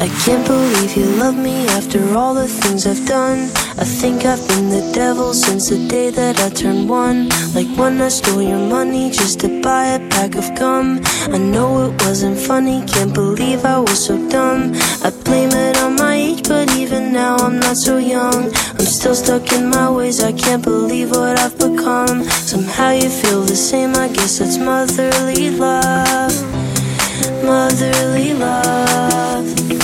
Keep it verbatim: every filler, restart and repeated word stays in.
I can't believe you love me after all the things I've done. I think I've been the devil since the day that I turned one. Like when I stole your money just to buy a pack of gum. I know it wasn't funny, can't believe I was so dumb. I blame it on my age, but even now I'm not so young. I'm still stuck in my ways, I can't believe what I've become. Somehow you feel the same, I guess that's motherly love. Motherly love.